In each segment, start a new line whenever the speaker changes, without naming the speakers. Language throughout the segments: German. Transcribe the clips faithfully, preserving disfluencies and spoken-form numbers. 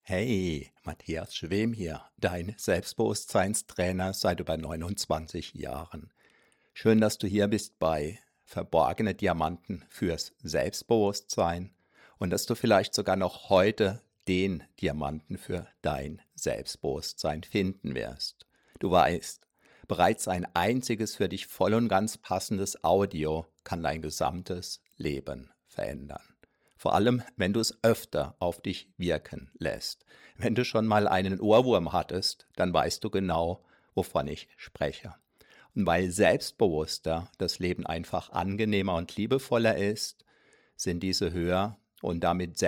Hey, Matthias Schwem hier, dein Selbstbewusstseinstrainer seit über neunundzwanzig Jahren. Schön, dass du hier bist bei Verborgene Diamanten fürs Selbstbewusstsein und dass du vielleicht sogar noch heute den Diamanten für dein Selbstbewusstsein finden wirst. Du weißt, bereits ein einziges für dich voll und ganz passendes Audio kann dein gesamtes Leben verändern. Vor allem, wenn du es öfter auf dich wirken lässt. Wenn du schon mal einen Ohrwurm hattest, dann weißt du genau, wovon ich spreche. Und weil selbstbewusster das Leben einfach angenehmer und liebevoller ist, sind diese Hör- und damit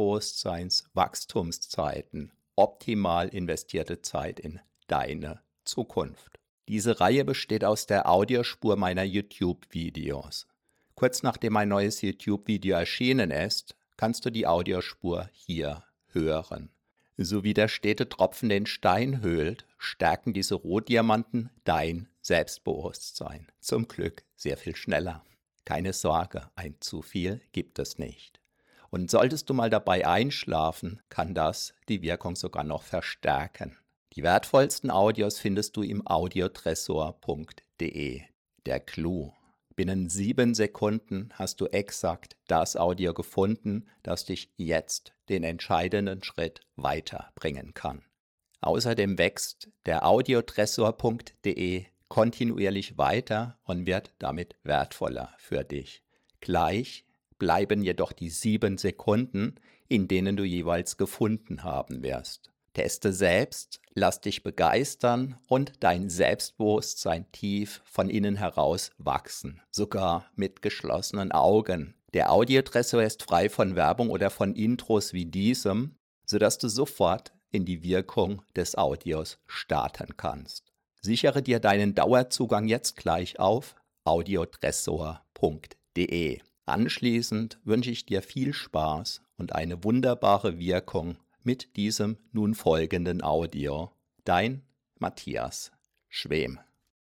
Selbstbewusstseinswachstumszeiten optimal investierte Zeit in deine Zukunft. Diese Reihe besteht aus der Audiospur meiner YouTube-Videos. Kurz nachdem ein neues YouTube-Video erschienen ist, kannst du die Audiospur hier hören. So wie der stete Tropfen den Stein höhlt, stärken diese Rohdiamanten dein Selbstbewusstsein. Zum Glück sehr viel schneller. Keine Sorge, ein zu viel gibt es nicht. Und solltest du mal dabei einschlafen, kann das die Wirkung sogar noch verstärken. Die wertvollsten Audios findest du im audiotresor punkt de. Der Clou. Binnen sieben Sekunden hast du exakt das Audio gefunden, das dich jetzt den entscheidenden Schritt weiterbringen kann. Außerdem wächst der audiotresor punkt de kontinuierlich weiter und wird damit wertvoller für dich. Gleich bleiben jedoch die sieben Sekunden, in denen du jeweils gefunden haben wirst. Teste selbst, lass dich begeistern und dein Selbstbewusstsein tief von innen heraus wachsen, sogar mit geschlossenen Augen. Der Audiotresor ist frei von Werbung oder von Intros wie diesem, sodass du sofort in die Wirkung des Audios starten kannst. Sichere dir deinen Dauerzugang jetzt gleich auf audiotresor punkt de. Anschließend wünsche ich dir viel Spaß und eine wunderbare Wirkung mit diesem nun folgenden Audio. Dein Matthias Schwem.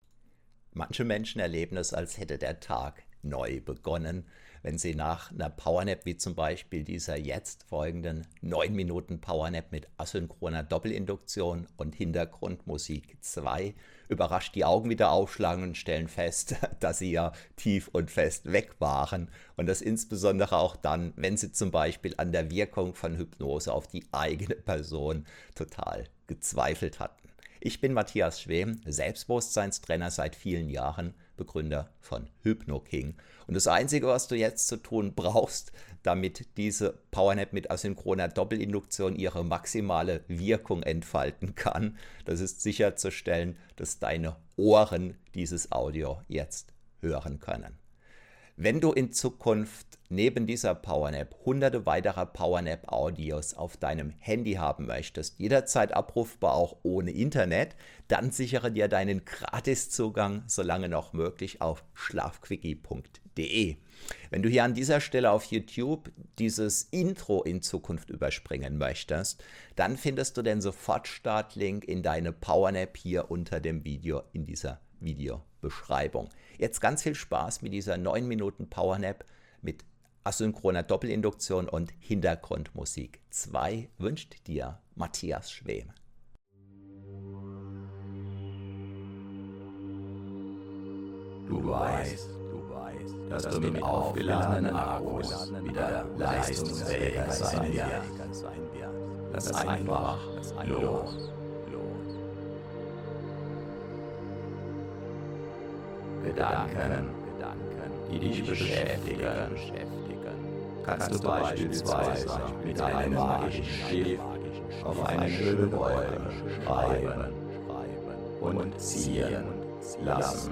Manche Menschen erleben es, als hätte der Tag neu begonnen, wenn sie nach einer Powernap wie zum Beispiel dieser jetzt folgenden neun Minuten Powernap mit asynchroner Doppelinduktion und Hintergrundmusik zwei überrascht die Augen wieder aufschlagen und stellen fest, dass sie ja tief und fest weg waren und das insbesondere auch dann, wenn sie zum Beispiel an der Wirkung von Hypnose auf die eigene Person total gezweifelt hatten. Ich bin Matthias Schwem, Selbstbewusstseinstrainer seit vielen Jahren, Begründer von HypnoKing. Und das Einzige, was du jetzt zu tun brauchst, damit diese Powernap mit asynchroner Doppelinduktion ihre maximale Wirkung entfalten kann, das ist sicherzustellen, dass deine Ohren dieses Audio jetzt hören können. Wenn du in Zukunft neben dieser Powernap hunderte weiterer Powernap-Audios auf deinem Handy haben möchtest, jederzeit abrufbar auch ohne Internet, dann sichere dir deinen Gratiszugang, solange noch möglich, auf schlafquickie punkt de. Wenn du hier an dieser Stelle auf YouTube dieses Intro in Zukunft überspringen möchtest, dann findest du den Sofortstartlink in deine Powernap hier unter dem Video in dieser Videobeschreibung. Jetzt ganz viel Spaß mit dieser neun Minuten Powernap mit asynchroner Doppelinduktion und Hintergrundmusik zwei wünscht dir Matthias Schwem.
Du weißt, du weißt, dass du mit aufgeladenen Akkus wieder leistungsfähiger sein wirst. Lass einfach los. Gedanken, die dich beschäftigen, kannst du beispielsweise mit einem magischen Stift auf eine schöne Wolke schreiben und ziehen lassen.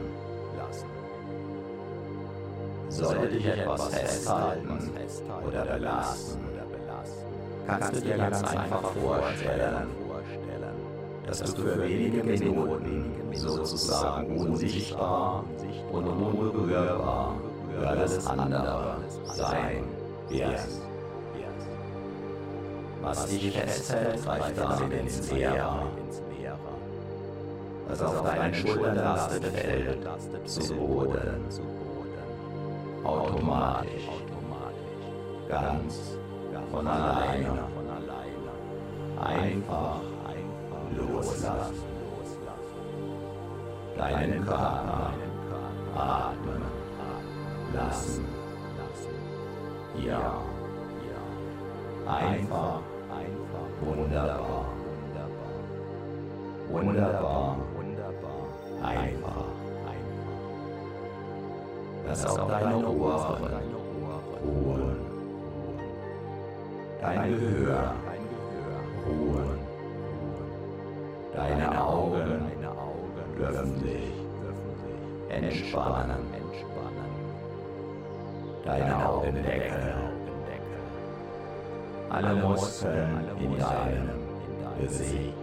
Sollte dich etwas festhalten oder belasten, kannst du dir ganz einfach vorstellen, dass du für wenige Minuten sozusagen unsichtbar und unberührbar für alles andere sein wirst. Was dich festhält, greift damit ins Leere. Was auf deinen Schultern lastet, fällt zu Boden. Automatisch, ganz von alleine. Einfach, einfach loslassen. Deinen Körper atmen lassen. Ja, einfach, einfach, wunderbar, wunderbar, wunderbar, einfach, einfach. Lass auch deine Ohren ruhen, dein Gehör ruhen, deine Augen dürfen sich entspannen, deine Augendecke, alle Muskeln in deinem Gesicht.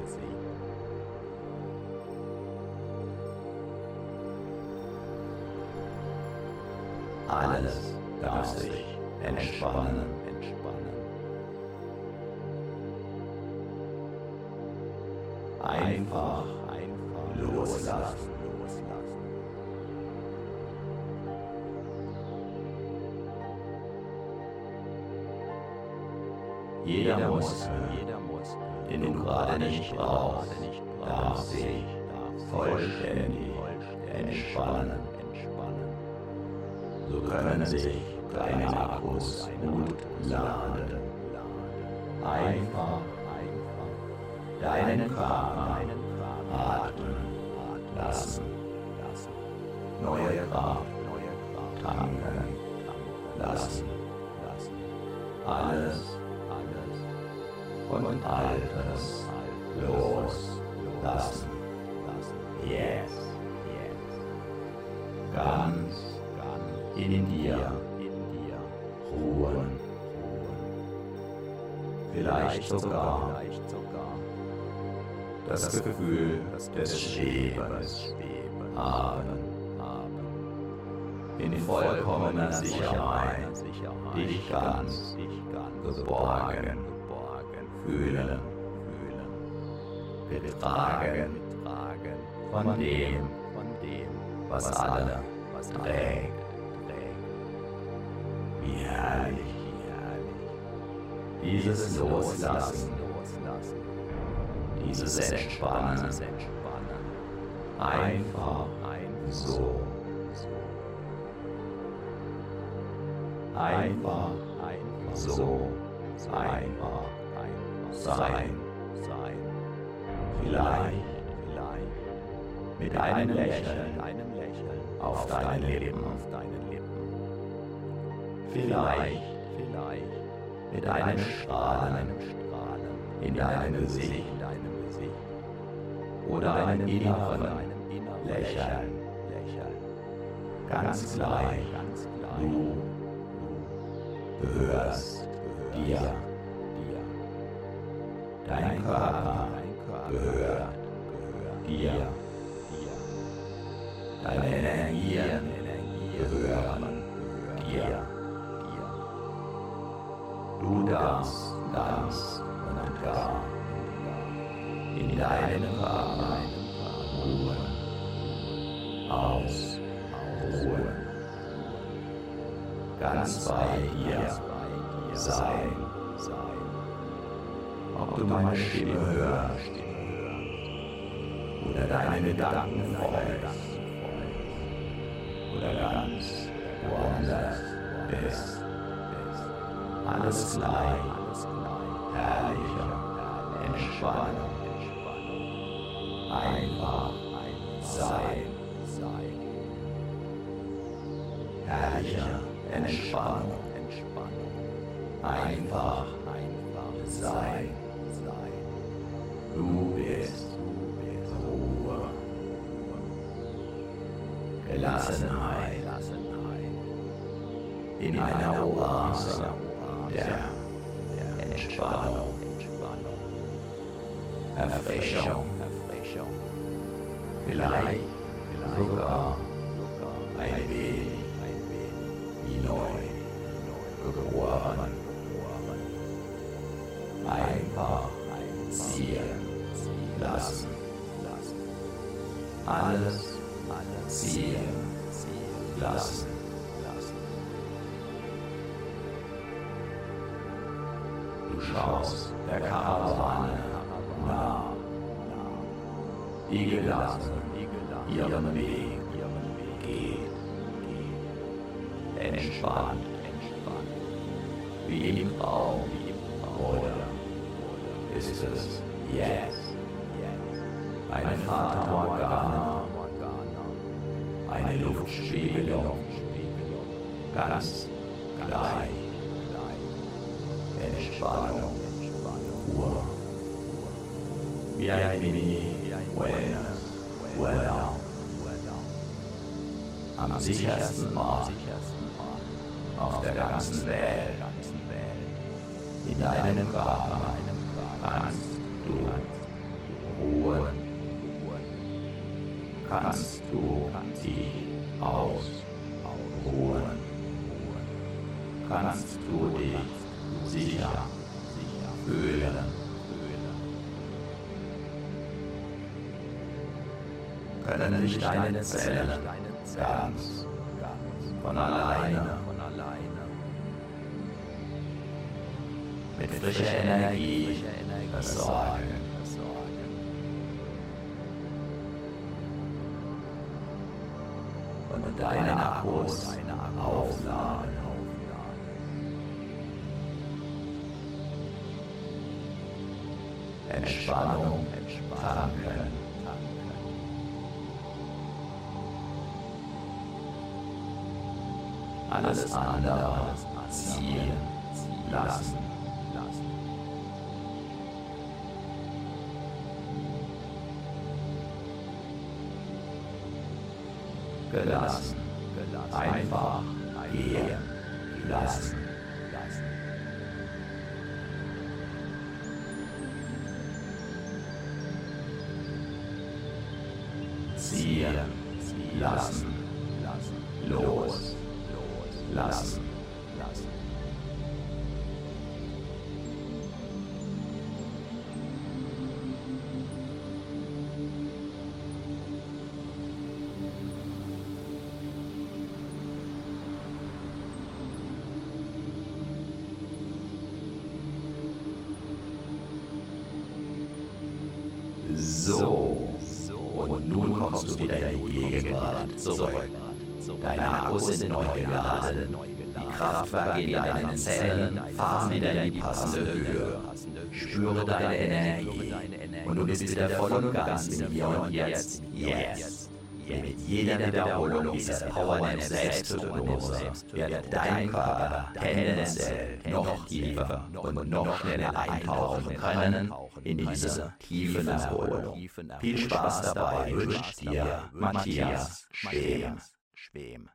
Alles darf sich entspannen, entspannen. Einfach, einfach loslassen, loslassen. Jeder Muskel, den du gerade nicht brauchst, darf sich vollständig entspannen. So können sich deine Akkus gut laden. Einfach, einfach deinen Körper atmen lassen. Neue Kraft tanken lassen. Alles, alles und Altes loslassen. Yes, yes. Ganz in dir, in dir ruhen, vielleicht sogar das Gefühl des Schwebens haben, in vollkommener Sicherheit dich ganz geborgen fühlen, getragen von dem, was alle trägt. Wie herrlich, wie herrlich. Dieses Loslassen, dieses Entspannen, einfach so. Einfach so, einfach sein, sein. Vielleicht, vielleicht mit einem Lächeln auf deinen Lippen. Vielleicht, vielleicht mit einem Strahlen in deinem Gesicht oder einem inneren Lächeln. Ganz gleich, du gehörst dir. Dein Körper gehört dir. Deine Energien gehören dir. Du darfst ganz und gar in deinem Körper ruhen, ausruhen, ganz bei dir sein. Ob du meine Stimme hörst oder deine Gedanken folgst oder ganz woanders bist. Alles gleich, herrlicher Entspannung, einfach sein, herrlicher Entspannung, einfach sein, du bist Ruhe, Gelassenheit, in einer Oase der Entspannung, Erfrischung, vielleicht sogar ein wenig wie neu geboren, einfach ziehen lassen, alles ziehen lassen. Du schaust der Karawane die gelassen ihren Weg geht. Entspannt, wie im Traum, oder ist es jetzt? Eine Fata Morgana, eine Luftspiegelung, ganz gleich. Entspannung, Ruhe, wie ein Mini-Wellness, Welldown. Am sichersten Ort auf der ganzen Welt. In deinem Körper kannst du ruhen, kannst du dich ausruhen, kannst du dich sicher fühlen. Können sich deine Zellen ganz von alleine mit frischer Energie versorgen. Und deine Akkus aufladen. Entspannung tanken. Alles andere ziehen lassen. Gelassen, einfach gehen lassen. Ziehen lassen, los lassen. So, und nun kommst du wieder in die Gegenwart zurück. Deine Akkus sind neu geladen. Die Kraftwerke in deinen Zellen fahren wieder in die passende Höhe. Spüre deine Energie. Und du bist wieder voll und ganz im Hier und Jetzt. Jetzt. Mit jeder Wiederholung dieser Powernap Selbsthypnose wird dein Körper tendenziell noch tiefer und noch schneller eintauchen können in diese tiefe Erholung. Viel Spaß dabei wünscht dir Matthias Schwem.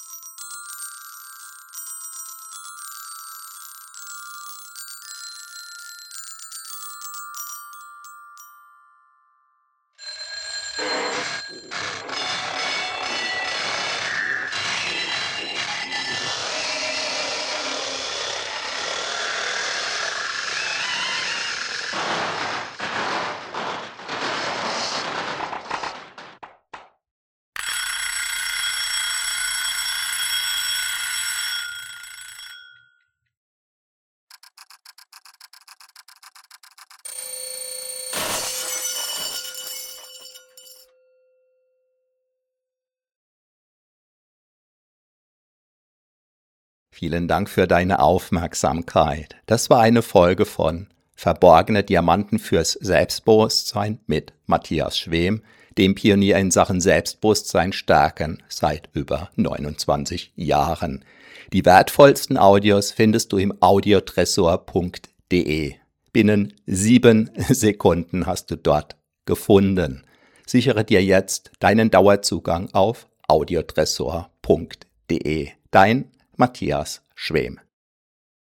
Vielen Dank für deine Aufmerksamkeit. Das war eine Folge von Verborgene Diamanten fürs Selbstbewusstsein mit Matthias Schwem, dem Pionier in Sachen Selbstbewusstsein stärken seit über neunundzwanzig Jahren. Die wertvollsten Audios findest du im audiotresor punkt de. Binnen sieben Sekunden hast du dort gefunden. Sichere dir jetzt deinen Dauerzugang auf audiotresor punkt de. Dein Matthias Schwem.